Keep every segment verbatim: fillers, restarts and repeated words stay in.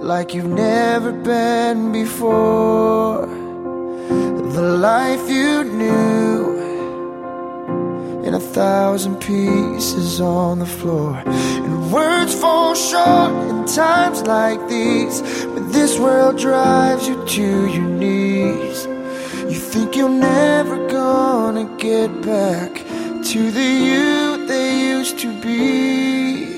like you've never been before. The life you knew in a thousand pieces on the floor. And words fall short in times like these, when this world drives you to your knees. You think you're never gonna get back to the you they used to be.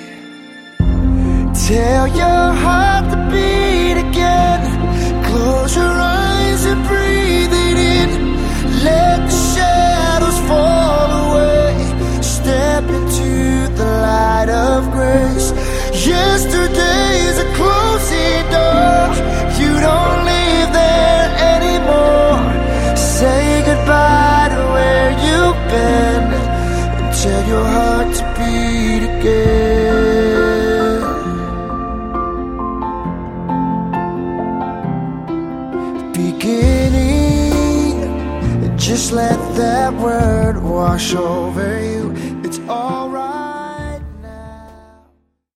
Tell your heart to beat again. Close your eyes and breathe it in. Let the shadows fall away. Step into the light of grace. Yesterday's a closing door. You don't live there anymore. Say goodbye to where you've been, and tell your heart to beat again. Beginning, just let that word wash over you. It's alright.